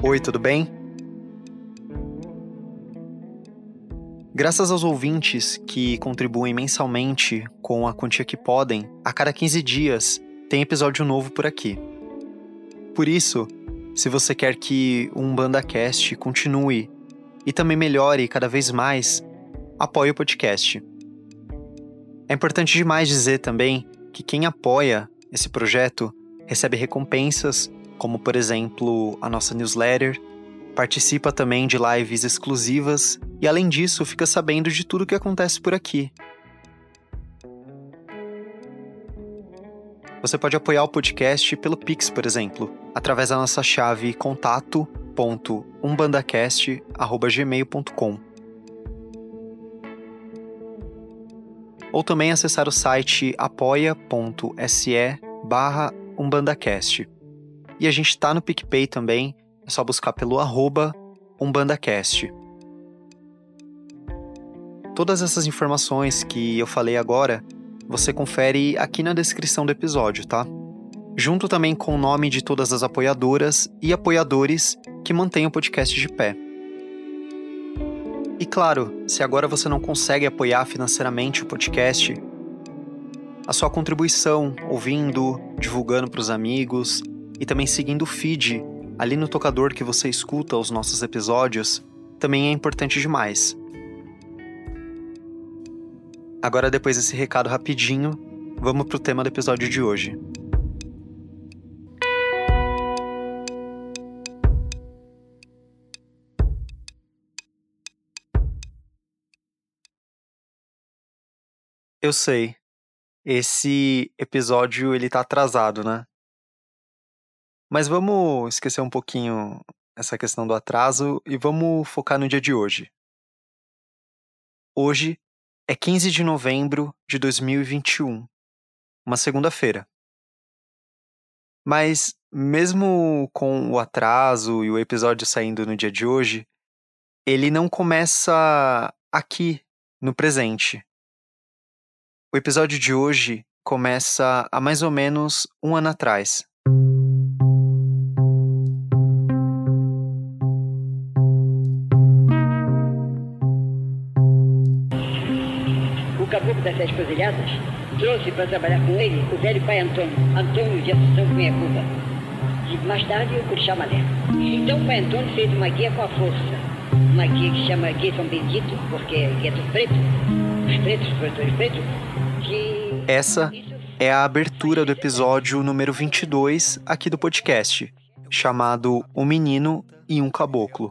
Oi, tudo bem? Graças aos ouvintes que contribuem mensalmente com a quantia que podem, a cada 15 dias tem episódio novo por aqui. Por isso, se você quer que o UmbandaCast continue e também melhore cada vez mais, apoie o podcast. É importante demais dizer também que quem apoia esse projeto recebe recompensas, como por exemplo a nossa newsletter, participa também de lives exclusivas e, além disso, fica sabendo de tudo o que acontece por aqui. Você pode apoiar o podcast pelo Pix, por exemplo, através da nossa chave contato.umbandacast@gmail.com. Ou também acessar o site apoia.se/umbandacast. E a gente está no PicPay também. É só buscar pelo @umbandacast. Todas essas informações que eu falei agora, você confere aqui na descrição do episódio, tá? Junto também com o nome de todas as apoiadoras e apoiadores que mantêm o podcast de pé. E claro, se agora você não consegue apoiar financeiramente o podcast, a sua contribuição, ouvindo, divulgando para os amigos e também seguindo o feed ali no tocador que você escuta os nossos episódios, também é importante demais. Agora, depois desse recado rapidinho, vamos pro tema do episódio de hoje. Eu sei, esse episódio ele tá atrasado, né? Mas vamos esquecer um pouquinho essa questão do atraso e vamos focar no dia de hoje. Hoje é 15 de novembro de 2021, uma segunda-feira. Mas, mesmo com o atraso e o episódio saindo no dia de hoje, ele não começa aqui, no presente. O episódio de hoje começa há mais ou menos um ano atrás. O caboclo das 10 Cruzilhadas trouxe para trabalhar com ele o velho pai Antônio de Assunção Cunha Cuba. E mais tarde o Curixá Mané. Então o pai Antônio fez uma guia com a força. Uma guia que chama Guia São Benedito, porque é guia dos pretos, os produtores pretos. Essa é a abertura do episódio número 22 aqui do podcast, chamado Um Menino e um Caboclo.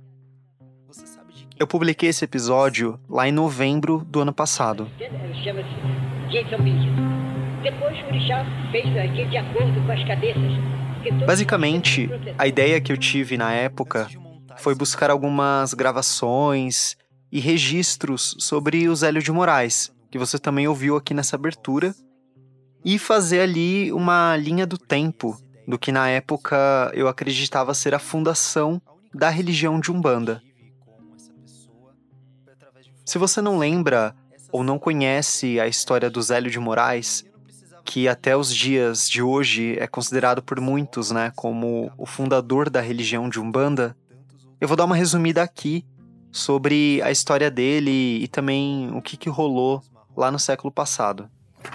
Eu publiquei esse episódio lá em novembro do ano passado. Chama-se Guia São Benedito. Depois o Curixá fez a guia de acordo com as cabeças. Basicamente, a ideia que eu tive na época foi buscar algumas gravações e registros sobre o Zélio de Moraes, que você também ouviu aqui nessa abertura, e fazer ali uma linha do tempo do que na época eu acreditava ser a fundação da religião de Umbanda. Se você não lembra ou não conhece a história do Zélio de Moraes, que até os dias de hoje é considerado por muitos, né, como o fundador da religião de Umbanda, eu vou dar uma resumida aqui sobre a história dele e também o que rolou lá no século passado.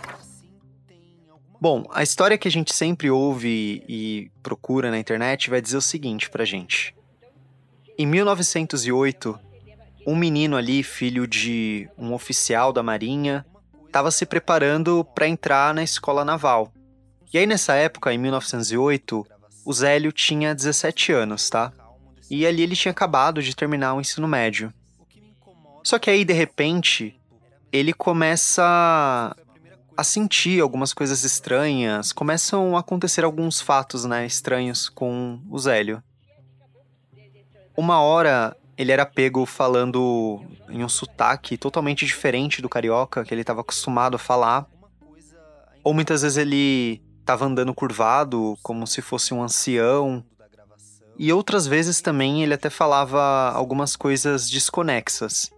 Bom, a história que a gente sempre ouve e procura na internet vai dizer o seguinte pra gente. Em 1908, um menino ali, filho de um oficial da Marinha, estava se preparando para entrar na escola naval. E aí nessa época, em 1908, o Zélio tinha 17 anos, tá? E ali ele tinha acabado de terminar o ensino médio. Só que aí, de repente, ele começa a sentir algumas coisas estranhas, começam a acontecer alguns fatos, né, estranhos com o Zélio. Uma hora, ele era pego falando em um sotaque totalmente diferente do carioca, que ele estava acostumado a falar. Ou muitas vezes ele estava andando curvado, como se fosse um ancião. E outras vezes também ele até falava algumas coisas desconexas.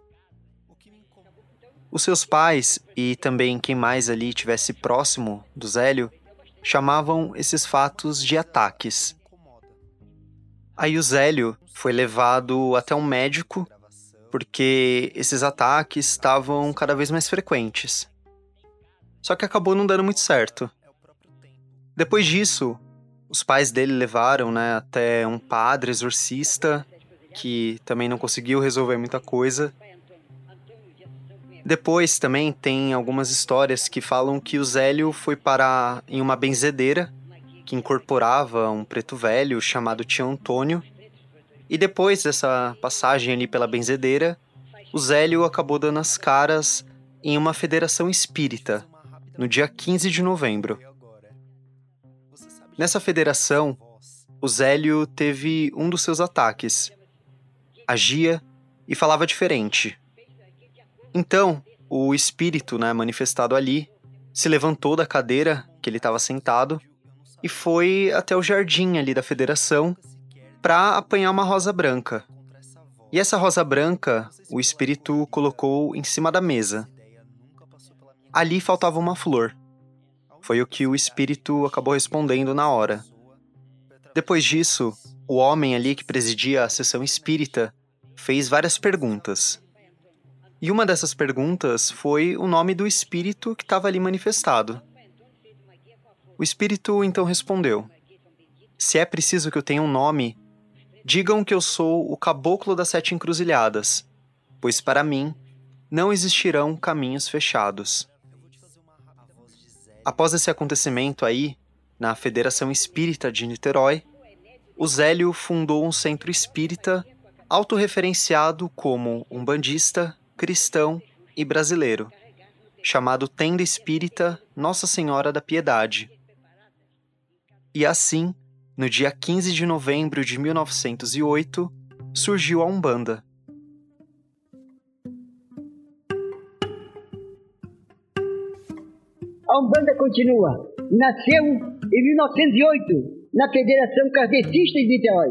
Os seus pais, e também quem mais ali estivesse próximo do Zélio, chamavam esses fatos de ataques. Aí o Zélio foi levado até um médico porque esses ataques estavam cada vez mais frequentes. Só que acabou não dando muito certo. Depois disso, os pais dele levaram, né, até um padre exorcista que também não conseguiu resolver muita coisa. Depois também tem algumas histórias que falam que o Zélio foi parar em uma benzedeira que incorporava um preto velho chamado Tio Antônio. E depois dessa passagem ali pela benzedeira, o Zélio acabou dando as caras em uma federação espírita, no dia 15 de novembro. Nessa federação, o Zélio teve um dos seus ataques. Agia e falava diferente. Então, o espírito, né, manifestado ali, se levantou da cadeira que ele estava sentado e foi até o jardim ali da federação para apanhar uma rosa branca. E essa rosa branca, o espírito colocou em cima da mesa. Ali faltava uma flor. Foi o que o espírito acabou respondendo na hora. Depois disso, o homem ali que presidia a sessão espírita fez várias perguntas. E uma dessas perguntas foi o nome do espírito que estava ali manifestado. O espírito então respondeu: se é preciso que eu tenha um nome, digam que eu sou o caboclo das 7 encruzilhadas, pois para mim não existirão caminhos fechados. Após esse acontecimento aí, na Federação Espírita de Niterói, o Zélio fundou um centro espírita autorreferenciado como umbandista, cristão e brasileiro, chamado Tenda Espírita Nossa Senhora da Piedade. E assim, no dia 15 de novembro de 1908, surgiu a Umbanda. A Umbanda continua. Nasceu em 1908, na Federação Kardecista de Niterói.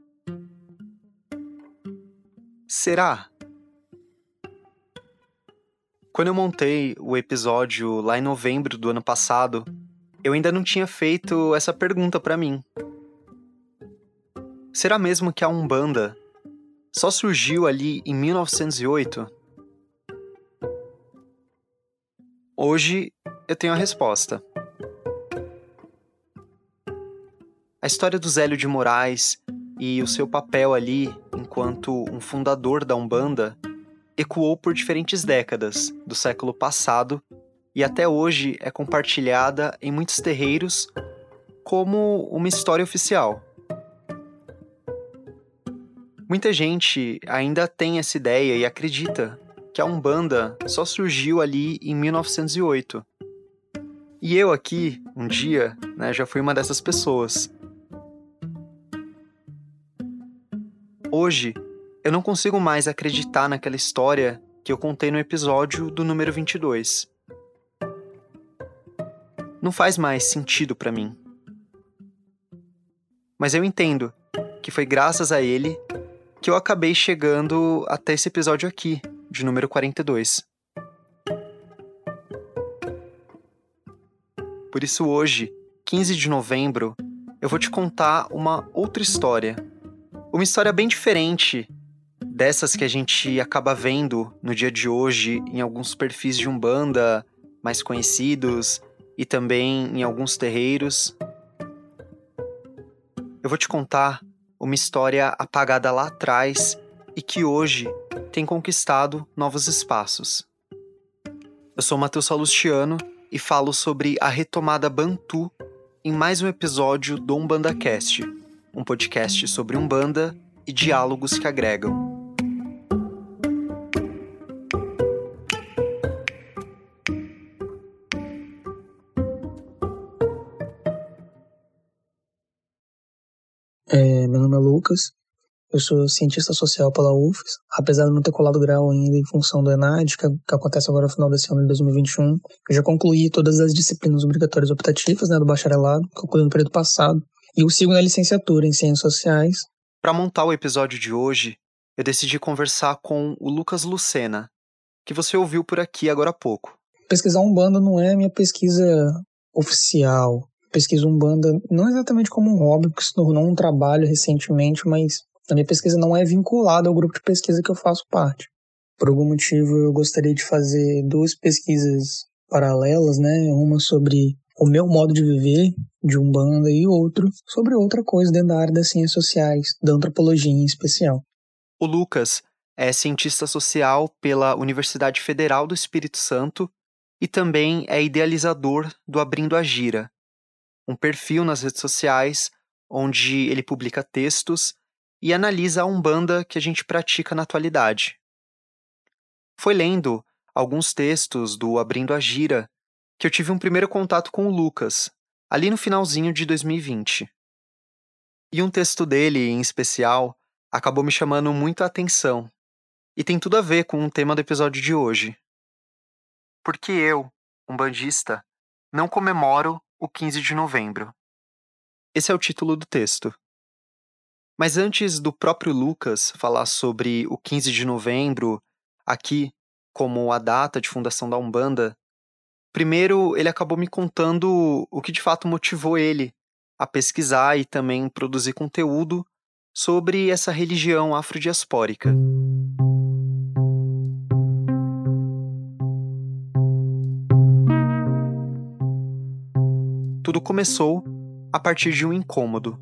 Será? Quando eu montei o episódio lá em novembro do ano passado, eu ainda não tinha feito essa pergunta pra mim. Será mesmo que a Umbanda só surgiu ali em 1908? Hoje eu tenho a resposta. A história do Zélio de Moraes e o seu papel ali enquanto um fundador da Umbanda ecoou por diferentes décadas do século passado e até hoje é compartilhada em muitos terreiros como uma história oficial. Muita gente ainda tem essa ideia e acredita que a Umbanda só surgiu ali em 1908. E eu aqui, um dia, né, já fui uma dessas pessoas. Hoje, eu não consigo mais acreditar naquela história que eu contei no episódio do número 22. Não faz mais sentido pra mim. Mas eu entendo que foi graças a ele que eu acabei chegando até esse episódio aqui, de número 42. Por isso hoje, 15 de novembro, eu vou te contar uma outra história. Uma história bem diferente dessas que a gente acaba vendo no dia de hoje em alguns perfis de Umbanda mais conhecidos e também em alguns terreiros. Eu vou te contar uma história apagada lá atrás e que hoje tem conquistado novos espaços. Eu sou Matheus Salustiano e falo sobre a retomada Bantu em mais um episódio do UmbandaCast, um podcast sobre Umbanda e diálogos que agregam. Meu nome é Lucas, eu sou cientista social pela UFES, apesar de não ter colado grau ainda em função do ENAD, que acontece agora no final desse ano de 2021. Eu já concluí todas as disciplinas obrigatórias optativas, né, do bacharelado, concluí no período passado, e eu sigo na licenciatura em Ciências Sociais. Para montar o episódio de hoje, eu decidi conversar com o Lucas Lucena, que você ouviu por aqui agora há pouco. Pesquisar Umbanda não é minha pesquisa oficial, pesquiso Umbanda não exatamente como um hobby, porque se tornou um trabalho recentemente, mas a minha pesquisa não é vinculada ao grupo de pesquisa que eu faço parte. Por algum motivo, eu gostaria de fazer 2 pesquisas paralelas, né? Uma sobre o meu modo de viver de Umbanda e outro sobre outra coisa dentro da área das ciências sociais, da antropologia em especial. O Lucas é cientista social pela Universidade Federal do Espírito Santo e também é idealizador do Abrindo a Gira, um perfil nas redes sociais onde ele publica textos e analisa a Umbanda que a gente pratica na atualidade. Foi lendo alguns textos do Abrindo a Gira que eu tive um primeiro contato com o Lucas, ali no finalzinho de 2020. E um texto dele, em especial, acabou me chamando muito a atenção, e tem tudo a ver com o tema do episódio de hoje. Por que eu, umbandista, não comemoro o 15 de novembro? Esse é o título do texto. Mas antes do próprio Lucas falar sobre o 15 de novembro, aqui, como a data de fundação da Umbanda, primeiro ele acabou me contando o que de fato motivou ele a pesquisar e também produzir conteúdo sobre essa religião afrodiaspórica. Tudo começou a partir de um incômodo.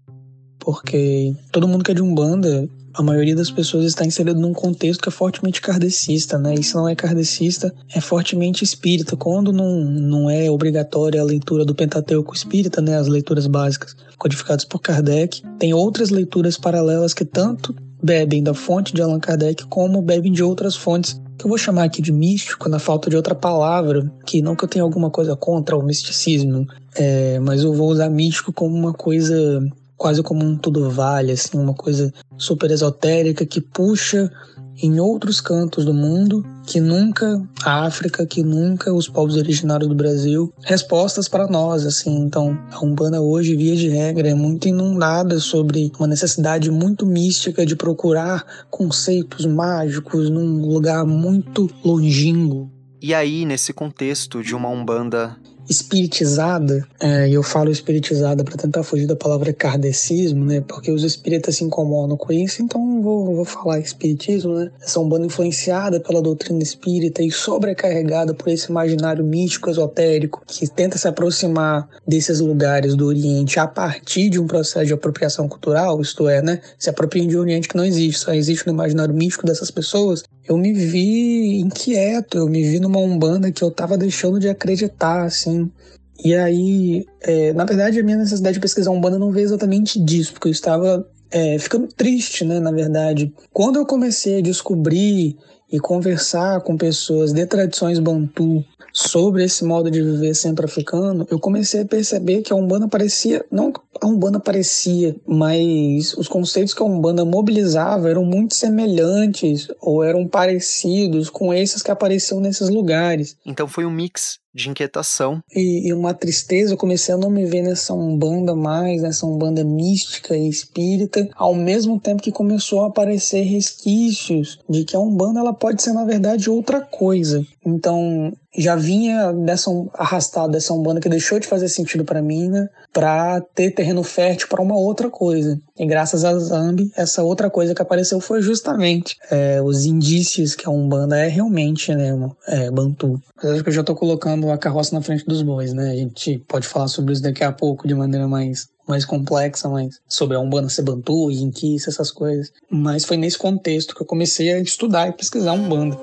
Porque todo mundo que é de Umbanda, a maioria das pessoas está inserida num contexto que é fortemente kardecista, né? E se não é kardecista, é fortemente espírita. Quando não é obrigatória a leitura do Pentateuco espírita, né? As leituras básicas codificadas por Kardec, tem outras leituras paralelas que tanto bebem da fonte de Allan Kardec como bebem de outras fontes, que eu vou chamar aqui de místico, na falta de outra palavra, que não que eu tenha alguma coisa contra o misticismo, mas eu vou usar místico como uma coisa quase como um tudo vale, assim, uma coisa super esotérica que puxa em outros cantos do mundo, que nunca a África, que nunca os povos originários do Brasil, respostas para nós, assim. Então, a Umbanda hoje, via de regra, é muito inundada sobre uma necessidade muito mística de procurar conceitos mágicos num lugar muito longínquo. E aí, nesse contexto de uma Umbanda espiritizada, e eu falo espiritizada para tentar fugir da palavra kardecismo, né, porque os espíritas se incomodam com isso, então vou falar espiritismo, né, essa Umbanda influenciada pela doutrina espírita e sobrecarregada por esse imaginário místico esotérico que tenta se aproximar desses lugares do Oriente a partir de um processo de apropriação cultural, isto é, né, se apropriam de um Oriente que não existe, só existe no imaginário místico dessas pessoas. Eu me vi inquieto, eu me vi numa Umbanda que eu tava deixando de acreditar, assim. E aí, na verdade, a minha necessidade de pesquisar Umbanda não veio exatamente disso, porque eu estava ficando triste, né, na verdade. Quando eu comecei a descobrir e conversar com pessoas de tradições bantu sobre esse modo de viver centro-africano, eu comecei a perceber que a Umbanda parecia, não a Umbanda parecia, mas os conceitos que a Umbanda mobilizava eram muito semelhantes ou eram parecidos com esses que apareciam nesses lugares. Então foi um mix de inquietação. E uma tristeza, eu comecei a não me ver nessa Umbanda mais, nessa Umbanda mística e espírita, ao mesmo tempo que começou a aparecer resquícios de que a Umbanda ela pode ser, na verdade, outra coisa. Então, já vinha arrastado dessa Umbanda que deixou de fazer sentido para mim, né, para ter terreno fértil para uma outra coisa. E graças a Zambi, essa outra coisa que apareceu foi justamente os indícios que a Umbanda é realmente, né, bantu. Mas acho que eu já estou colocando a carroça na frente dos bois, né? A gente pode falar sobre isso daqui a pouco de maneira mais complexa, mas sobre a Umbanda ser bantu, Inquice, essas coisas. Mas foi nesse contexto que eu comecei a estudar e pesquisar Umbanda.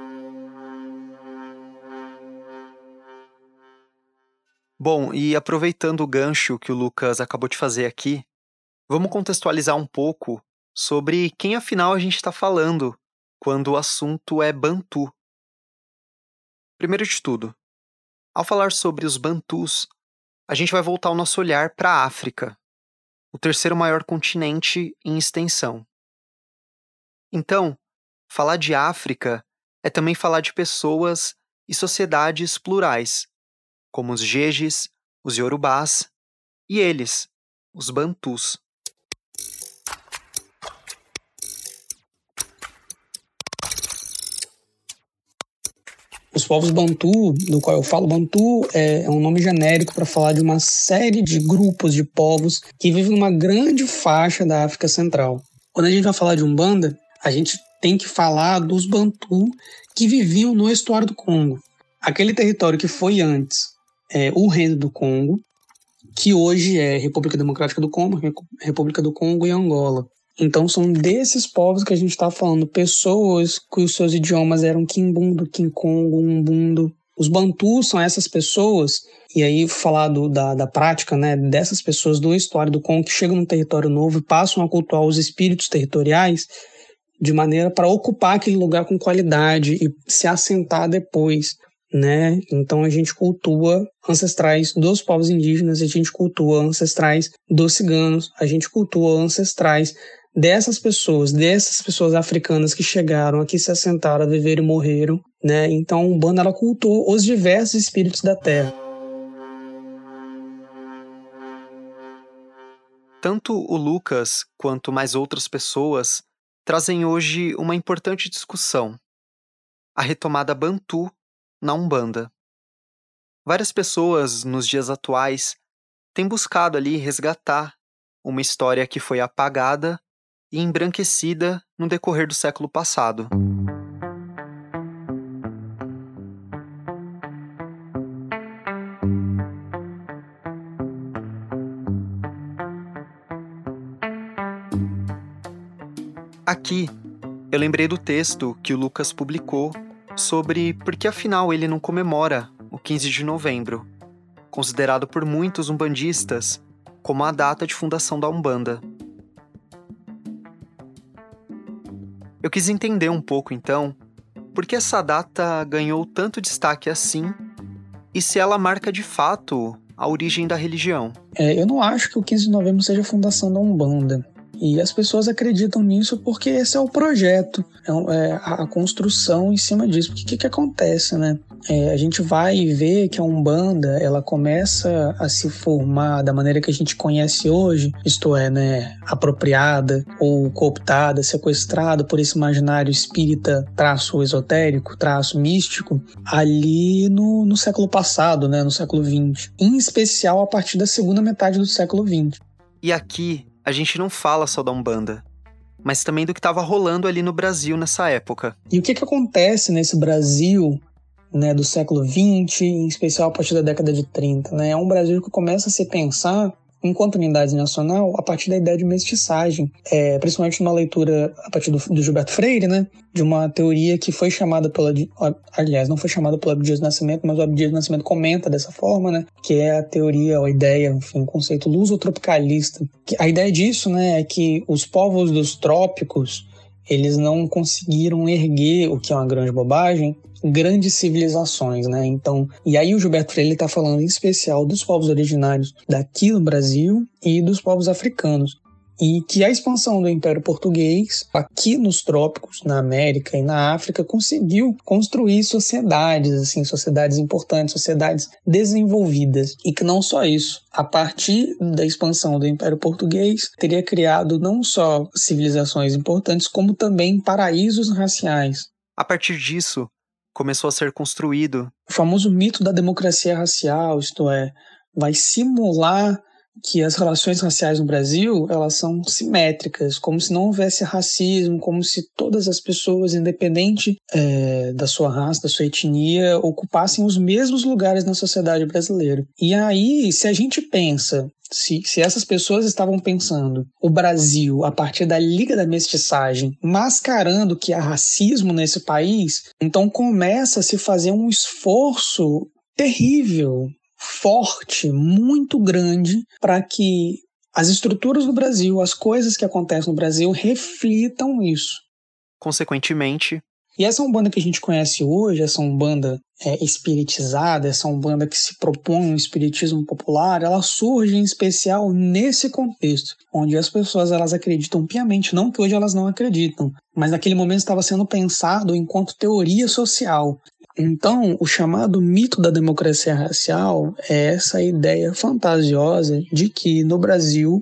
Bom, e aproveitando o gancho que o Lucas acabou de fazer aqui, vamos contextualizar um pouco sobre quem afinal a gente está falando quando o assunto é bantu. Primeiro de tudo, ao falar sobre os bantus, a gente vai voltar o nosso olhar para a África, o terceiro maior continente em extensão. Então, falar de África é também falar de pessoas e sociedades plurais, como os Jejes, os Yorubás e eles, os Bantus. Os povos Bantu, do qual eu falo, Bantu é um nome genérico para falar de uma série de grupos de povos que vivem numa grande faixa da África Central. Quando a gente vai falar de Umbanda, a gente tem que falar dos Bantu que viviam no estuário do Congo. Aquele território que foi antes o Reino do Congo, que hoje é República Democrática do Congo, República do Congo e Angola. Então são desses povos que a gente está falando, pessoas cujos seus idiomas eram Kimbundo, Kinkongo, Umbundo. Os Bantus são essas pessoas, e aí falar da prática, né, dessas pessoas do estuário do Congo que chegam num território novo e passam a cultuar os espíritos territoriais de maneira para ocupar aquele lugar com qualidade e se assentar depois, né? Então a gente cultua ancestrais dos povos indígenas, a gente cultua ancestrais dos ciganos, a gente cultua ancestrais dessas pessoas africanas que chegaram aqui, se assentaram, viveram e morreram, né? Então a Umbanda, ela cultuou os diversos espíritos da terra. Tanto o Lucas quanto mais outras pessoas trazem hoje uma importante discussão: a retomada Bantu na Umbanda. Várias pessoas, nos dias atuais, têm buscado ali resgatar uma história que foi apagada e embranquecida no decorrer do século passado. Aqui, eu lembrei do texto que o Lucas publicou sobre por que afinal ele não comemora o 15 de novembro, considerado por muitos umbandistas como a data de fundação da Umbanda. Eu quis entender um pouco, então, por que essa data ganhou tanto destaque assim e se ela marca de fato a origem da religião. Eu não acho que o 15 de novembro seja a fundação da Umbanda. E as pessoas acreditam nisso porque esse é o projeto, a construção em cima disso. Porque o que acontece, né? A gente vai ver que a Umbanda, ela começa a se formar da maneira que a gente conhece hoje, isto é, né, apropriada ou cooptada, sequestrada por esse imaginário espírita traço esotérico, traço místico, ali no século passado, né, no século XX. Em especial a partir da segunda metade do século XX. E aqui, a gente não fala só da Umbanda, mas também do que estava rolando ali no Brasil nessa época. E o que acontece nesse Brasil, né, do século XX, em especial a partir da década de 30? Né? É um Brasil que começa a se pensar enquanto unidade nacional a partir da ideia de mestiçagem, principalmente numa leitura a partir do Gilberto Freire, né, de uma teoria que foi chamada aliás, não foi chamada pelo Abdias do Nascimento, mas o Abdias do Nascimento comenta dessa forma, né, que é a teoria, a ideia, enfim, o conceito lusotropicalista. A ideia disso, né, é que os povos dos trópicos, eles não conseguiram erguer, o que é uma grande bobagem, grandes civilizações, né? Então, e aí o Gilberto Freire está falando em especial dos povos originários daqui no Brasil e dos povos africanos. E que a expansão do Império Português, aqui nos trópicos, na América e na África, conseguiu construir sociedades, assim, sociedades importantes, sociedades desenvolvidas. E que não só isso, a partir da expansão do Império Português, teria criado não só civilizações importantes, como também paraísos raciais. A partir disso, começou a ser construído o famoso mito da democracia racial, isto é, vai simular que as relações raciais no Brasil, elas são simétricas, como se não houvesse racismo, como se todas as pessoas, independente da sua raça, da sua etnia, ocupassem os mesmos lugares na sociedade brasileira. E aí, se a gente pensa, se essas pessoas estavam pensando o Brasil a partir da Liga da Mestiçagem, mascarando que há racismo nesse país, então começa a se fazer um esforço terrível, forte, muito grande, para que as estruturas do Brasil, as coisas que acontecem no Brasil, reflitam isso. Consequentemente, e essa Umbanda que a gente conhece hoje, essa Umbanda espiritizada, essa Umbanda que se propõe um espiritismo popular, ela surge em especial nesse contexto, onde as pessoas elas acreditam piamente, não que hoje elas não acreditam, mas naquele momento estava sendo pensado enquanto teoria social. Então, o chamado mito da democracia racial é essa ideia fantasiosa de que no Brasil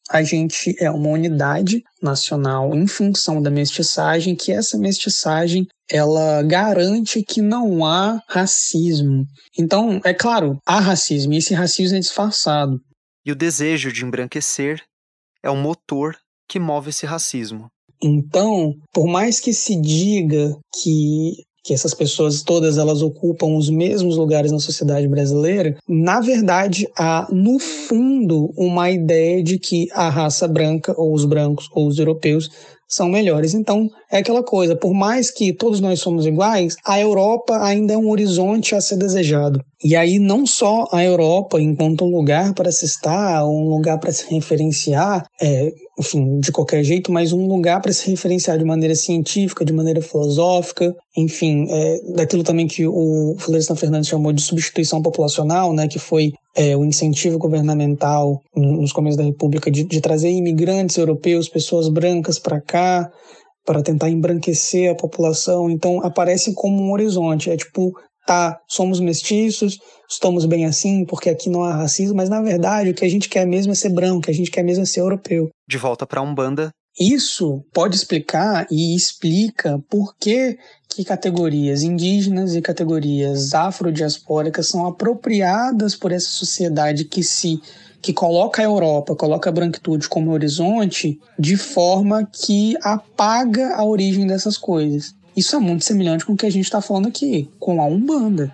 a gente é uma unidade nacional em função da mestiçagem, que essa mestiçagem ela garante que não há racismo. Então, é claro, há racismo, e esse racismo é disfarçado. E o desejo de embranquecer é o motor que move esse racismo. Então, por mais que se diga que essas pessoas todas elas ocupam os mesmos lugares na sociedade brasileira, na verdade há, no fundo, uma ideia de que a raça branca, ou os brancos, ou os europeus, são melhores. Então, é aquela coisa, por mais que todos nós somos iguais, a Europa ainda é um horizonte a ser desejado. E aí não só a Europa, enquanto um lugar para se estar, um lugar para se referenciar, enfim, de qualquer jeito, mas um lugar para se referenciar de maneira científica, de maneira filosófica, enfim, daquilo também que o Florestan Fernandes chamou de substituição populacional, né, que foi o incentivo governamental nos começos da República de trazer imigrantes europeus, pessoas brancas para cá, para tentar embranquecer a população. Então aparece como um horizonte, tipo, tá, somos mestiços, estamos bem assim, porque aqui não há racismo, mas na verdade o que a gente quer mesmo é ser branco, o que a gente quer mesmo é ser europeu. De volta para a Umbanda. Isso pode explicar e explica por que categorias indígenas e categorias afrodiaspóricas são apropriadas por essa sociedade que coloca a Europa, coloca a branquitude como horizonte, de forma que apaga a origem dessas coisas. Isso é muito semelhante com o que a gente está falando aqui, com a Umbanda.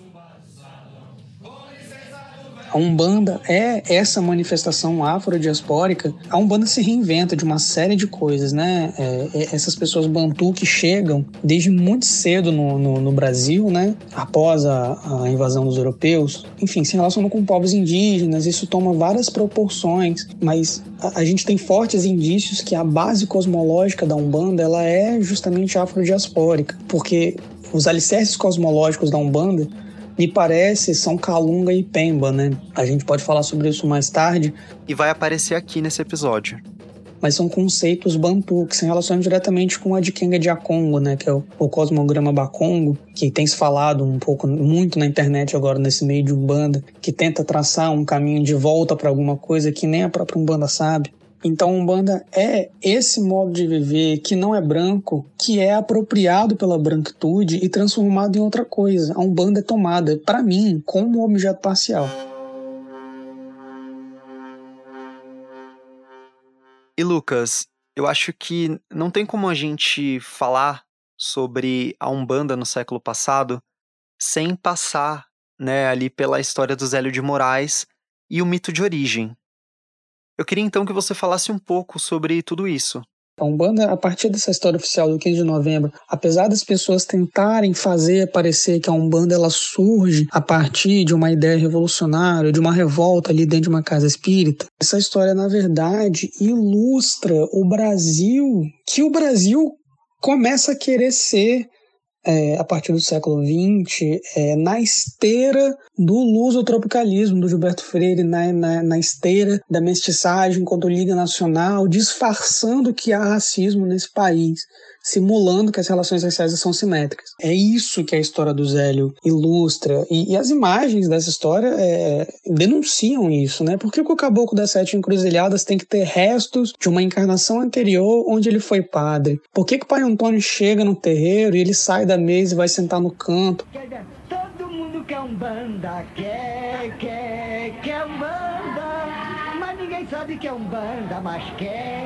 A Umbanda é essa manifestação afrodiaspórica. A Umbanda se reinventa de uma série de coisas, né? Essas pessoas bantu que chegam desde muito cedo no Brasil, né? Após a invasão dos europeus, enfim, se relacionam com povos indígenas, isso toma várias proporções, mas a gente tem fortes indícios que a base cosmológica da Umbanda ela é justamente afrodiaspórica, porque os alicerces cosmológicos da Umbanda me parece, são Calunga e Pemba, né? A gente pode falar sobre isso mais tarde. E vai aparecer aqui nesse episódio. Mas são conceitos bantu, que se relacionam diretamente com a de Kenga de Akongo, né? Que é o cosmograma Bakongo, que tem se falado muito na internet agora, nesse meio de Umbanda, que tenta traçar um caminho de volta para alguma coisa que nem a própria Umbanda sabe. Então, Umbanda é esse modo de viver que não é branco, que é apropriado pela branquitude e transformado em outra coisa. A Umbanda é tomada, para mim, como objeto parcial. E Lucas, eu acho que não tem como a gente falar sobre a Umbanda no século passado sem passar, né, ali pela história do Zélio de Moraes e o mito de origem. Eu queria então que você falasse um pouco sobre tudo isso. A Umbanda, a partir dessa história oficial do 15 de novembro, apesar das pessoas tentarem fazer parecer que a Umbanda ela surge a partir de uma ideia revolucionária, de uma revolta ali dentro de uma casa espírita, essa história, na verdade, ilustra o Brasil, que o Brasil começa a querer ser, a partir do século XX, na esteira do lusotropicalismo do Gilberto Freire, na esteira da mestiçagem enquanto liga nacional, disfarçando que há racismo nesse país, simulando que as relações raciais são simétricas. É isso que a história do Zélio ilustra, e as imagens dessa história denunciam isso, né? Por que o Caboclo das Sete Encruzilhadas tem que ter restos de uma encarnação anterior onde ele foi padre? Por que o Pai Antônio chega no terreiro e ele sai da mesa e vai sentar no canto? Todo mundo quer Umbanda, quer Umbanda, mas ninguém sabe que é Umbanda, mas quer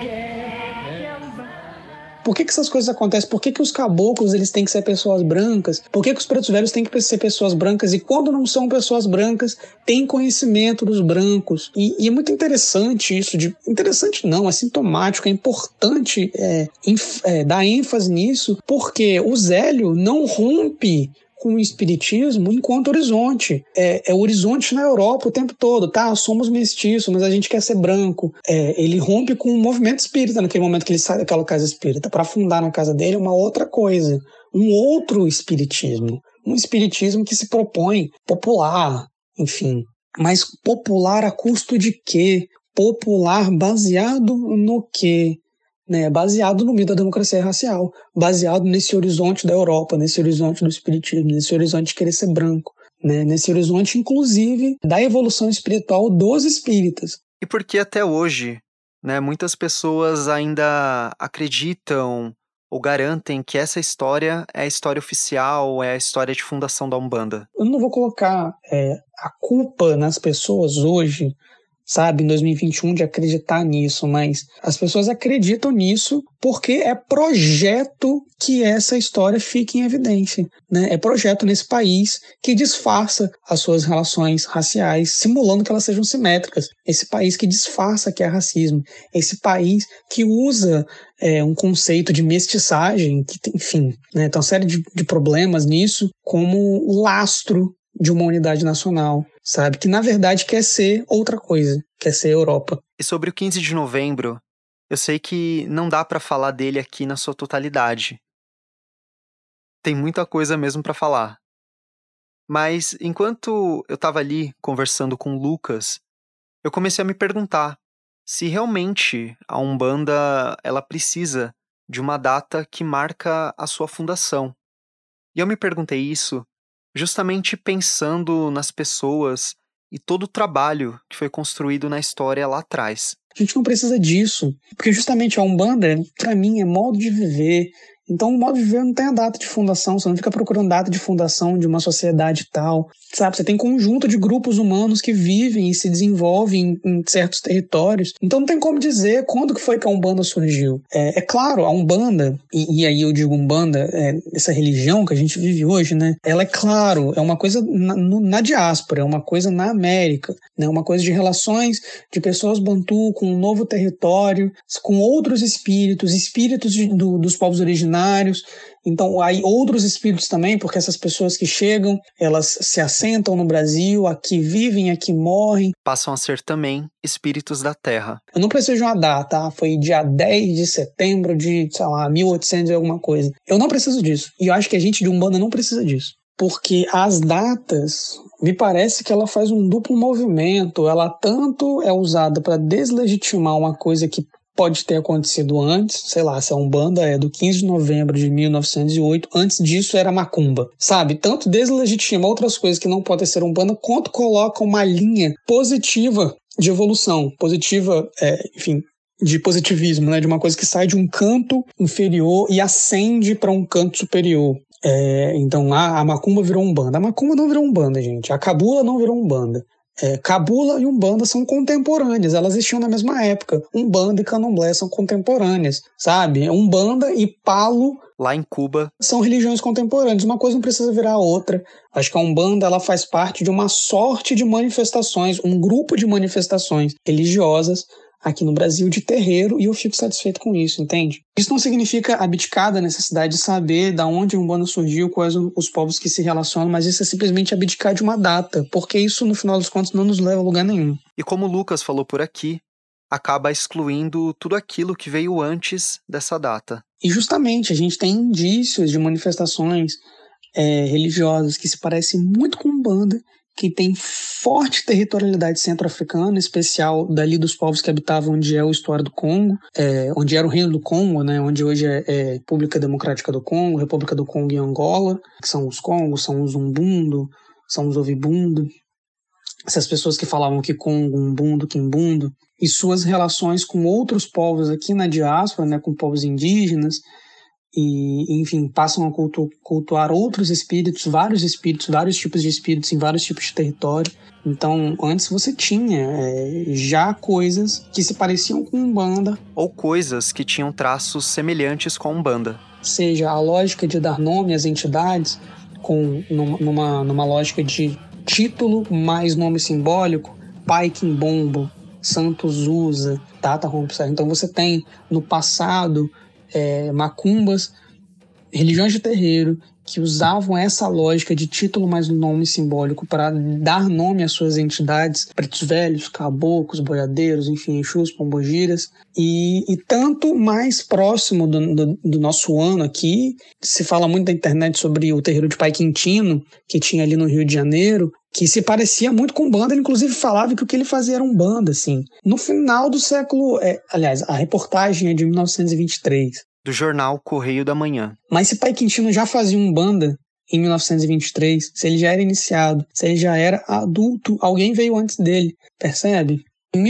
Umbanda. Por que essas coisas acontecem? Por que os caboclos eles têm que ser pessoas brancas? Por que os pretos velhos têm que ser pessoas brancas? E quando não são pessoas brancas, têm conhecimento dos brancos? E é muito interessante isso. Interessante não, é sintomático, é importante dar ênfase nisso, porque o Zélio não rompe com o espiritismo enquanto horizonte. É o horizonte na Europa o tempo todo, tá? Somos mestiços, mas a gente quer ser branco. Ele rompe com o movimento espírita naquele momento que ele sai daquela casa espírita para fundar na casa dele uma outra coisa, um outro espiritismo. Um espiritismo que se propõe popular, enfim. Mas popular a custo de quê? Popular baseado no quê? Baseado no mito da democracia racial, baseado nesse horizonte da Europa, nesse horizonte do espiritismo, nesse horizonte de querer ser branco, nesse horizonte, inclusive, da evolução espiritual dos espíritas. E porque até hoje, né, muitas pessoas ainda acreditam ou garantem que essa história é a história oficial, é a história de fundação da Umbanda. Eu não vou colocar a culpa nas pessoas hoje, sabe, em 2021, de acreditar nisso, mas as pessoas acreditam nisso porque é projeto que essa história fique em evidência, né? É projeto nesse país que disfarça as suas relações raciais, simulando que elas sejam simétricas. Esse país que disfarça que é racismo. Esse país que usa um conceito de mestiçagem, que tem, enfim, né, tem uma série de problemas nisso, como lastro de uma unidade nacional, sabe? Que na verdade quer ser outra coisa, quer ser Europa. E sobre o 15 de novembro, eu sei que não dá pra falar dele aqui na sua totalidade. Tem muita coisa mesmo pra falar. Mas enquanto eu tava ali conversando com o Lucas, eu comecei a me perguntar se realmente a Umbanda ela precisa de uma data que marca a sua fundação. E eu me perguntei isso justamente pensando nas pessoas e todo o trabalho que foi construído na história lá atrás. A gente não precisa disso, porque justamente a Umbanda, pra mim, é modo de viver. Então, o modo de viver não tem a data de fundação, você não fica procurando data de fundação de uma sociedade tal, sabe? Você tem conjunto de grupos humanos que vivem e se desenvolvem em certos territórios. Então, não tem como dizer quando que foi que a Umbanda surgiu. É claro, a Umbanda, e aí eu digo Umbanda, essa religião que a gente vive hoje, né? Ela é claro, é uma coisa na diáspora, é uma coisa na América, né? Uma coisa de relações de pessoas bantu com um novo território, com outros espíritos dos povos originários. Então, há outros espíritos também, porque essas pessoas que chegam, elas se assentam no Brasil, aqui vivem, aqui morrem. Passam a ser também espíritos da Terra. Eu não preciso de uma data, foi dia 10 de setembro de, 1800 e alguma coisa. Eu não preciso disso. E eu acho que a gente de Umbanda não precisa disso. Porque as datas, me parece que ela faz um duplo movimento. Ela tanto é usada para deslegitimar uma coisa que pode ter acontecido antes, sei lá, se a Umbanda é do 15 de novembro de 1908, antes disso era macumba, sabe? Tanto deslegitima outras coisas que não podem ser Umbanda, quanto coloca uma linha positiva de evolução, positiva, enfim, de positivismo, né? De uma coisa que sai de um canto inferior e ascende para um canto superior. Então, a macumba virou Umbanda. A macumba não virou Umbanda, gente. A cabula não virou Umbanda. Cabula e Umbanda são contemporâneas, elas existiam na mesma época. Umbanda e Candomblé são contemporâneas, sabe? Umbanda e Palo, lá em Cuba, são religiões contemporâneas. Uma coisa não precisa virar a outra. Acho que a Umbanda ela faz parte de uma sorte de manifestações, um grupo de manifestações religiosas aqui no Brasil de terreiro, e eu fico satisfeito com isso, entende? Isso não significa abdicar da necessidade de saber da onde a Umbanda surgiu, quais os povos que se relacionam, mas isso é simplesmente abdicar de uma data, porque isso, no final dos contos, não nos leva a lugar nenhum. E como o Lucas falou por aqui, acaba excluindo tudo aquilo que veio antes dessa data. E justamente, a gente tem indícios de manifestações religiosas que se parecem muito com Umbanda, que tem forte territorialidade centro-africana, em especial dali dos povos que habitavam onde é o Estuário do Congo, onde era o Reino do Congo, né, onde hoje é República Democrática do Congo, República do Congo e Angola, que são os Congos, são os Umbundo, são os Ovibundo, essas pessoas que falavam que Congo, Umbundo, Quimbundo, e suas relações com outros povos aqui na diáspora, né, com povos indígenas, e, enfim, passam a cultuar outros espíritos, vários tipos de espíritos em vários tipos de território. Então, antes você tinha já coisas que se pareciam com Umbanda. Ou coisas que tinham traços semelhantes com a Umbanda. Seja a lógica de dar nome às entidades, numa lógica de título mais nome simbólico, Pai Quimbombo, Santo Zusa, Tata Rompsa. Então você tem, no passado, macumbas, religiões de terreiro que usavam essa lógica de título mais nome simbólico para dar nome às suas entidades, pretos velhos, caboclos, boiadeiros, enfim, exus, pombogiras, e tanto mais próximo do nosso ano aqui, se fala muito da internet sobre o terreiro de Pai Quintino, que tinha ali no Rio de Janeiro, que se parecia muito com Umbanda, ele inclusive falava que o que ele fazia era Umbanda, assim. No final do século... aliás, a reportagem é de 1923. Do jornal Correio da Manhã. Mas se Pai Quintino já fazia Umbanda em 1923, se ele já era iniciado, se ele já era adulto, alguém veio antes dele, percebe? Em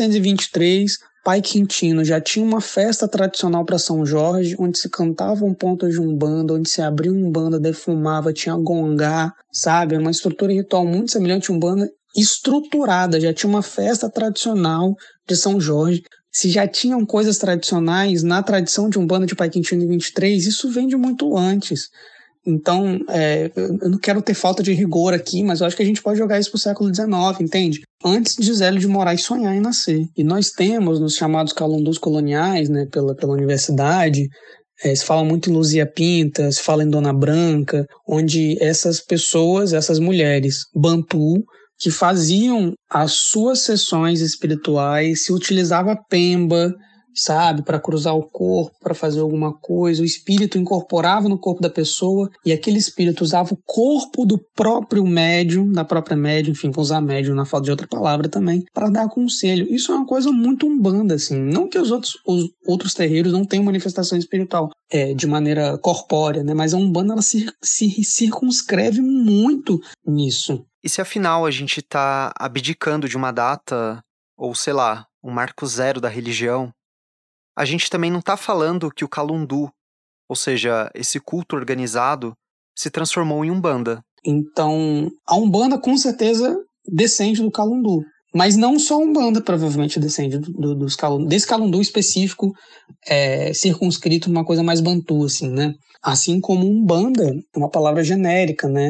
1923, Pai Quintino já tinha uma festa tradicional para São Jorge, onde se cantavam pontas de umbanda, onde se abria umbanda, defumava, tinha gongá, sabe? Uma estrutura ritual muito semelhante à umbanda, estruturada, já tinha uma festa tradicional de São Jorge. Se já tinham coisas tradicionais na tradição de umbanda de Pai Quintino em 23, isso vem de muito antes. Então, eu não quero ter falta de rigor aqui, mas eu acho que a gente pode jogar isso pro século XIX, entende? Antes de Zélio de Moraes sonhar em nascer. E nós temos, nos chamados calundus coloniais, né, pela universidade, se fala muito em Luzia Pinta, se fala em Dona Branca, onde essas pessoas, essas mulheres bantu, que faziam as suas sessões espirituais, se utilizava pemba, sabe, para cruzar o corpo, para fazer alguma coisa, o espírito incorporava no corpo da pessoa e aquele espírito usava o corpo do próprio médium, da própria médium, enfim, vou usar médium na falta de outra palavra também, para dar conselho. Isso é uma coisa muito umbanda, assim, não que os outros terreiros não tenham manifestação espiritual de maneira corpórea, né, mas a umbanda ela se circunscreve muito nisso. E se afinal a gente tá abdicando de uma data, ou sei lá, um marco zero da religião, a gente também não está falando que o calundu, ou seja, esse culto organizado, se transformou em umbanda. Então, a umbanda com certeza descende do calundu. Mas não só a umbanda provavelmente descende desse calundu específico, circunscrito numa coisa mais bantu, assim, né? Assim como umbanda é uma palavra genérica, né?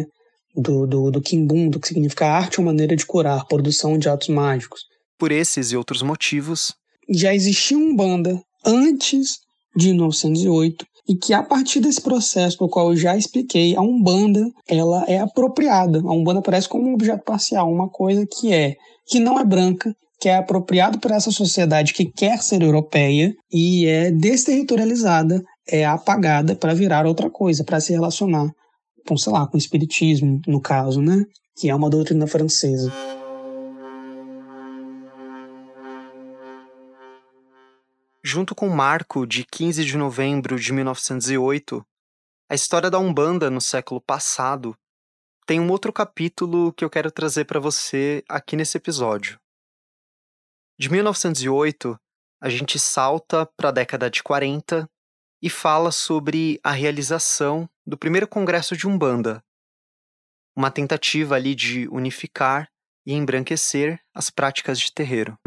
Do quimbundo, que significa arte ou maneira de curar, produção de atos mágicos. Por esses e outros motivos, já existia umbanda antes de 1908 e que a partir desse processo, do qual eu já expliquei, a umbanda ela é apropriada. A umbanda aparece como um objeto parcial, uma coisa que não é branca, que é apropriado por essa sociedade que quer ser europeia e é desterritorializada, é apagada para virar outra coisa, para se relacionar com, sei lá, com o espiritismo, no caso, né? Que é uma doutrina francesa. Junto com o marco de 15 de novembro de 1908, a história da Umbanda no século passado tem um outro capítulo que eu quero trazer para você aqui nesse episódio. De 1908, a gente salta para a década de 40 e fala sobre a realização do primeiro congresso de Umbanda, uma tentativa ali de unificar e embranquecer as práticas de terreiro.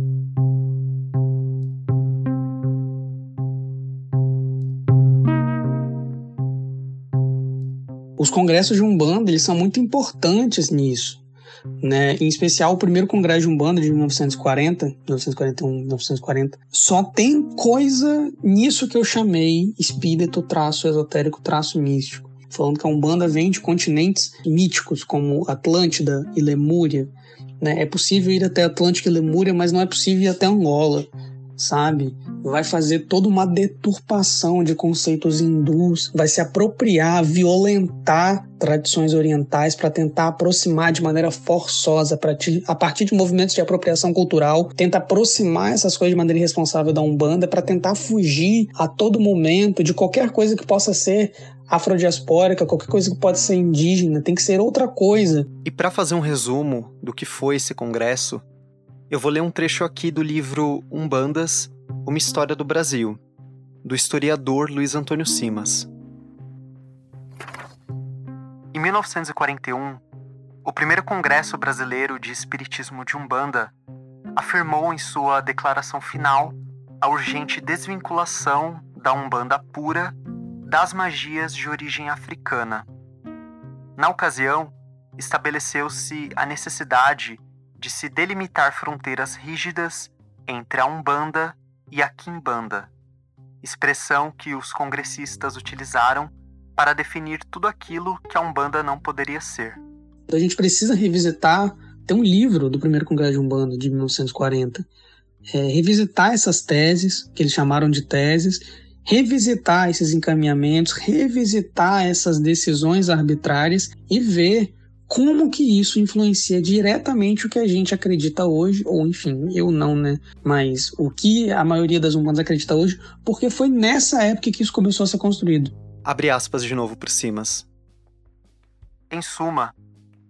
Os congressos de Umbanda, eles são muito importantes nisso, né? Em especial o primeiro congresso de Umbanda de 1941, 1940. Só tem coisa nisso que eu chamei espírito, traço esotérico, traço místico. Falando que a Umbanda vem de continentes míticos, como Atlântida e Lemúria, né? É possível ir até Atlântida e Lemúria, mas não é possível ir até Angola, sabe? Vai fazer toda uma deturpação de conceitos hindus, vai se apropriar, violentar tradições orientais para tentar aproximar de maneira forçosa, a partir de movimentos de apropriação cultural, tenta aproximar essas coisas de maneira irresponsável da Umbanda para tentar fugir a todo momento de qualquer coisa que possa ser afrodiaspórica, qualquer coisa que pode ser indígena, tem que ser outra coisa. E para fazer um resumo do que foi esse congresso, eu vou ler um trecho aqui do livro Umbandas, Uma História do Brasil, do historiador Luiz Antônio Simas. Em 1941, o primeiro Congresso Brasileiro de Espiritismo de Umbanda afirmou em sua declaração final a urgente desvinculação da Umbanda pura das magias de origem africana. Na ocasião, estabeleceu-se a necessidade de se delimitar fronteiras rígidas entre a Umbanda e a Quimbanda, expressão que os congressistas utilizaram para definir tudo aquilo que a Umbanda não poderia ser. A gente precisa revisitar, tem um livro do primeiro Congresso de Umbanda, de 1940, revisitar essas teses, que eles chamaram de teses, revisitar esses encaminhamentos, revisitar essas decisões arbitrárias e ver como que isso influencia diretamente o que a gente acredita hoje, ou enfim, eu não, né? Mas o que a maioria das umbandas acredita hoje, porque foi nessa época que isso começou a ser construído. Abre aspas de novo por Simas. Em suma,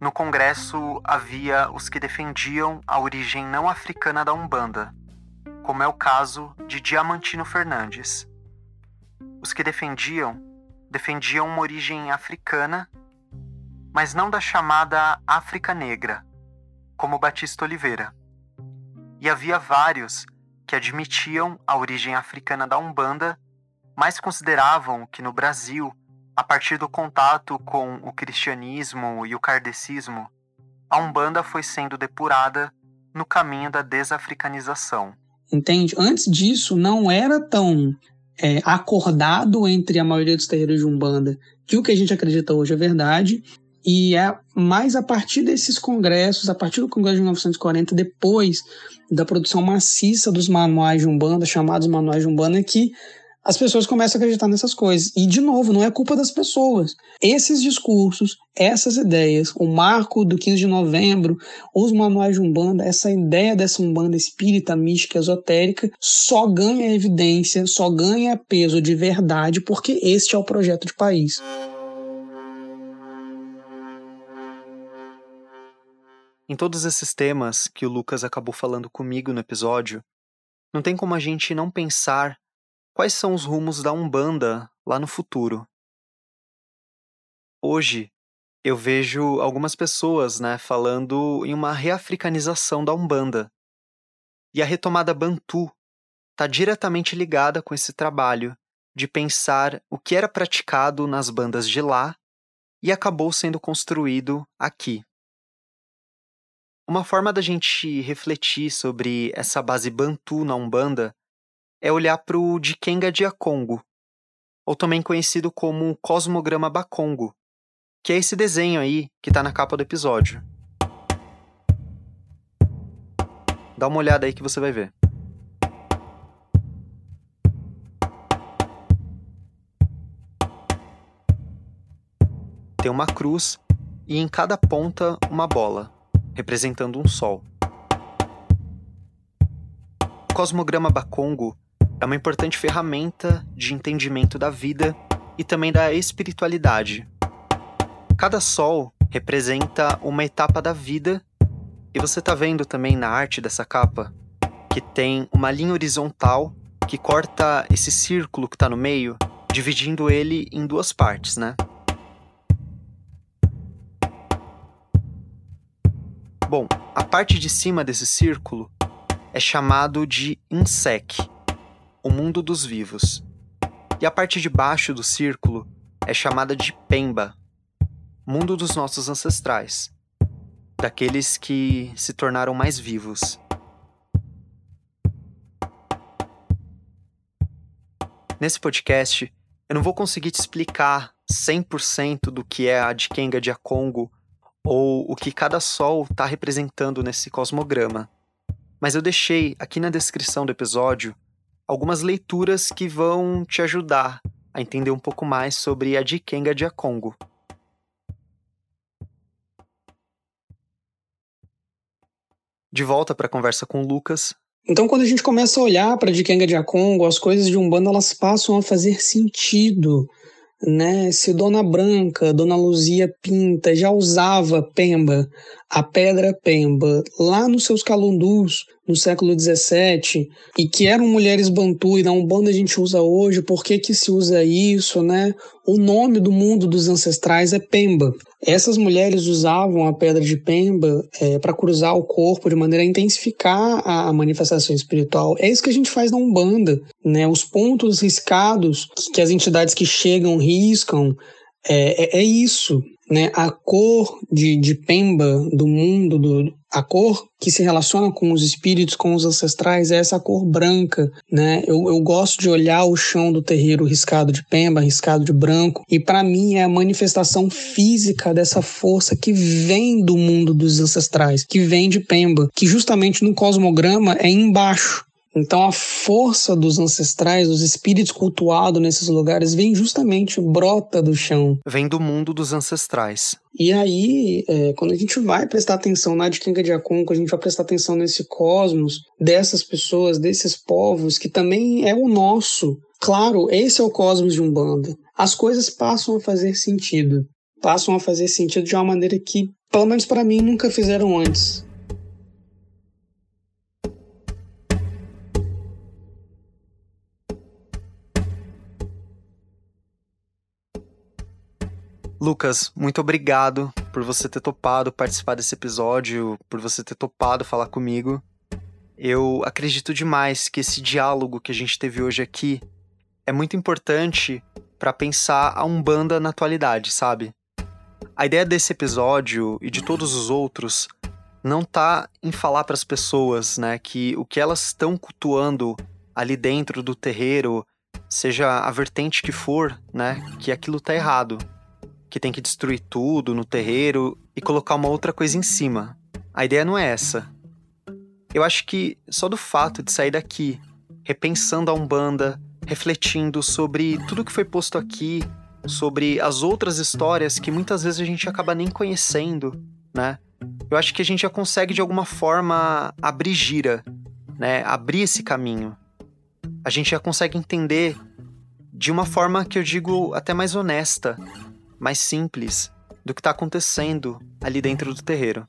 no Congresso havia os que defendiam a origem não africana da Umbanda, como é o caso de Diamantino Fernandes. Os que defendiam uma origem africana, mas não da chamada África Negra, como Batista Oliveira. E havia vários que admitiam a origem africana da Umbanda, mas consideravam que no Brasil, a partir do contato com o cristianismo e o kardecismo, a Umbanda foi sendo depurada no caminho da desafricanização. Entende? Antes disso, não era tão acordado entre a maioria dos terreiros de Umbanda que o que a gente acredita hoje é verdade, e é mais a partir desses congressos, a partir do Congresso de 1940, depois da produção maciça dos manuais de Umbanda, chamados manuais de Umbanda, que as pessoas começam a acreditar nessas coisas. E, de novo, não é culpa das pessoas. Esses discursos, essas ideias, o marco do 15 de novembro, os manuais de Umbanda, essa ideia dessa Umbanda espírita, mística, esotérica, só ganha evidência, só ganha peso de verdade, porque este é o projeto de país. Em todos esses temas que o Lucas acabou falando comigo no episódio, não tem como a gente não pensar quais são os rumos da Umbanda lá no futuro. Hoje, eu vejo algumas pessoas, falando em uma reafricanização da Umbanda. E a retomada Bantu está diretamente ligada com esse trabalho de pensar o que era praticado nas bandas de lá e acabou sendo construído aqui. Uma forma da gente refletir sobre essa base Bantu na Umbanda é olhar para o Dikenga Dyakongo, ou também conhecido como Cosmograma Bakongo, que é esse desenho aí que está na capa do episódio. Dá uma olhada aí que você vai ver. Tem uma cruz e em cada ponta uma bola, representando um sol. O Cosmograma Bakongo é uma importante ferramenta de entendimento da vida e também da espiritualidade. Cada sol representa uma etapa da vida, e você está vendo também na arte dessa capa que tem uma linha horizontal que corta esse círculo que está no meio, dividindo ele em duas partes, Bom, a parte de cima desse círculo é chamado de Insec, o mundo dos vivos. E a parte de baixo do círculo é chamada de Pemba, mundo dos nossos ancestrais, daqueles que se tornaram mais vivos. Nesse podcast, eu não vou conseguir te explicar 100% do que é a Dikenga Dyakongo ou o que cada sol está representando nesse cosmograma. Mas eu deixei aqui na descrição do episódio algumas leituras que vão te ajudar a entender um pouco mais sobre a Dikenga Dyakongo. De volta para a conversa com o Lucas. Então, quando a gente começa a olhar para a Dikenga Dyakongo, as coisas de Umbanda elas passam a fazer sentido. Se Dona Branca, Dona Luzia Pinta já usava Pemba, a pedra Pemba, lá nos seus calundus, no século XVII, e que eram mulheres bantu, e na Umbanda a gente usa hoje, por que se usa isso, O nome do mundo dos ancestrais é Pemba. Essas mulheres usavam a pedra de Pemba para cruzar o corpo de maneira a intensificar a manifestação espiritual. É isso que a gente faz na Umbanda, Os pontos riscados que as entidades que chegam riscam, é isso, A cor de Pemba do mundo, a cor que se relaciona com os espíritos, com os ancestrais, é essa cor branca, Eu gosto de olhar o chão do terreiro riscado de Pemba, riscado de branco, e para mim é a manifestação física dessa força que vem do mundo dos ancestrais, que vem de Pemba, que justamente no cosmograma é embaixo. Então a força dos ancestrais, dos espíritos cultuados nesses lugares, brota do chão. Vem do mundo dos ancestrais. E aí, quando a gente vai prestar atenção na Dikenga Dyakongo, a gente vai prestar atenção nesse cosmos, dessas pessoas, desses povos, que também é o nosso. Claro, esse é o cosmos de Umbanda. As coisas passam a fazer sentido. Passam a fazer sentido de uma maneira que Pelo menos para mim, nunca fizeram antes. Lucas, muito obrigado por você ter topado participar desse episódio, por você ter topado falar comigo. Eu acredito demais que esse diálogo que a gente teve hoje aqui é muito importante para pensar a Umbanda na atualidade, sabe? A ideia desse episódio e de todos os outros não tá em falar para as pessoas, né, que o que elas estão cultuando ali dentro do terreiro, seja a vertente que for, né, que aquilo tá errado. Que tem que destruir tudo no terreiro e colocar uma outra coisa em cima. A ideia não é essa. Eu acho que só do fato de sair daqui, repensando a Umbanda, refletindo sobre tudo que foi posto aqui, sobre as outras histórias que muitas vezes a gente acaba nem conhecendo, né? Eu acho que a gente já consegue de alguma forma abrir gira, né? Abrir esse caminho. A gente já consegue entender de uma forma que eu digo até mais honesta, mais simples do que está acontecendo ali dentro do terreiro.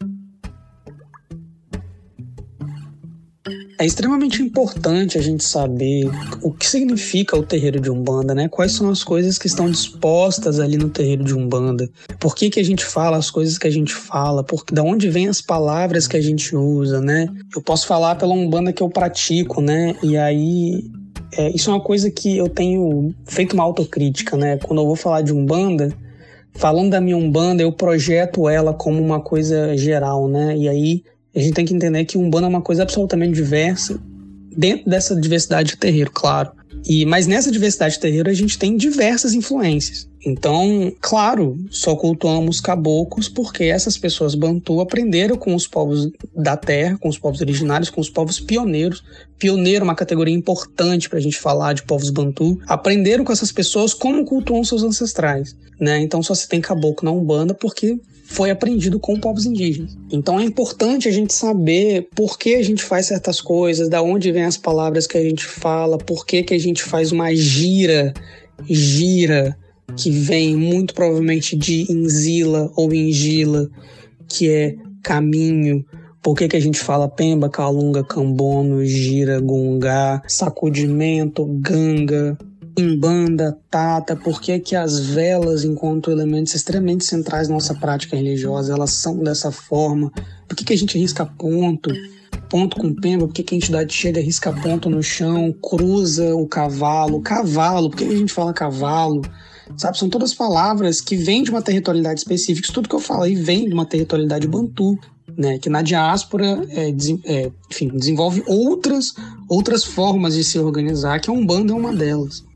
É extremamente importante a gente saber o que significa o terreiro de Umbanda, né? Quais são as coisas que estão dispostas ali no terreiro de Umbanda. Por que a gente fala as coisas que a gente fala, da onde vêm as palavras que a gente usa, né? Eu posso falar pela Umbanda que eu pratico, né? E aí, isso é uma coisa que eu tenho feito uma autocrítica, né? Quando eu vou falar de Umbanda, falando da minha Umbanda, eu projeto ela como uma coisa geral, né? E aí a gente tem que entender que Umbanda é uma coisa absolutamente diversa, dentro dessa diversidade de terreiro, claro. Mas nessa diversidade de terreiro a gente tem diversas influências. Então, claro, só cultuamos caboclos porque essas pessoas bantu aprenderam com os povos da terra, com os povos originários, com os povos pioneiros. Pioneiro é uma categoria importante para a gente falar de povos bantu. Aprenderam com essas pessoas como cultuam seus ancestrais, né? Então só se tem caboclo na Umbanda porque foi aprendido com povos indígenas. Então é importante a gente saber por que a gente faz certas coisas, da onde vêm as palavras que a gente fala, por que a gente faz uma gira, que vem muito provavelmente de Inzila ou Ingila, que é caminho. Por que a gente fala Pemba, Calunga, Cambono, Gira, Gungá, sacudimento, ganga, Umbanda, Tata? Por que as velas, enquanto elementos extremamente centrais da nossa prática religiosa, elas são dessa forma? Por que a gente risca ponto com Pemba? Por que a entidade chega e risca ponto no chão, cruza o cavalo? Por que a gente fala cavalo? Sabe, são todas palavras que vêm de uma territorialidade específica. Isso tudo que eu falei vem de uma territorialidade bantu, né, que na diáspora desenvolve outras formas de se organizar, que a Umbanda é uma delas.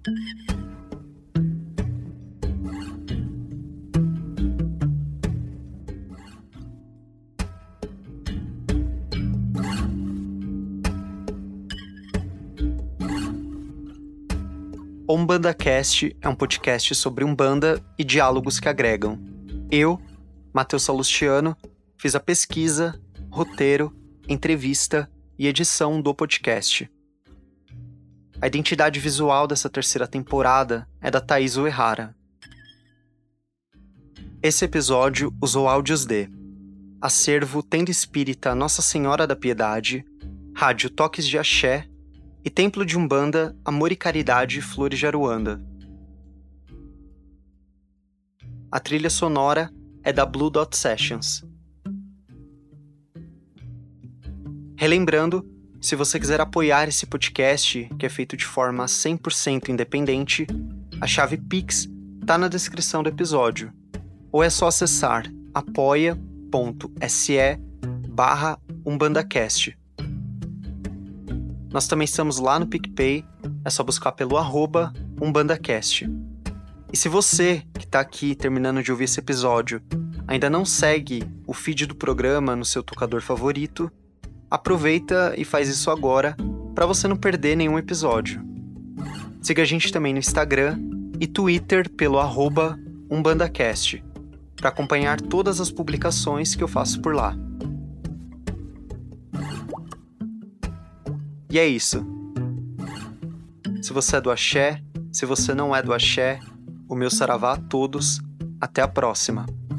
O UmbandaCast é um podcast sobre Umbanda e diálogos que agregam. Eu, Matheus Salustiano, fiz a pesquisa, roteiro, entrevista e edição do podcast. A identidade visual dessa terceira temporada é da Thaís Uehara. Esse episódio usou áudios de Acervo Tenda Espírita Nossa Senhora da Piedade, Rádio Toques de Axé e Templo de Umbanda Amor e Caridade Flores de Aruanda. A trilha sonora é da Blue Dot Sessions. Relembrando, se você quiser apoiar esse podcast, que é feito de forma 100% independente, a chave Pix está na descrição do episódio. Ou é só acessar apoia.se/UmbandaCast. Nós também estamos lá no PicPay, é só buscar pelo @UmbandaCast. E se você, que está aqui terminando de ouvir esse episódio, ainda não segue o feed do programa no seu tocador favorito, aproveita e faz isso agora para você não perder nenhum episódio. Siga a gente também no Instagram e Twitter pelo @UmbandaCast para acompanhar todas as publicações que eu faço por lá. E é isso. Se você é do axé, se você não é do axé, o meu saravá a todos. Até a próxima.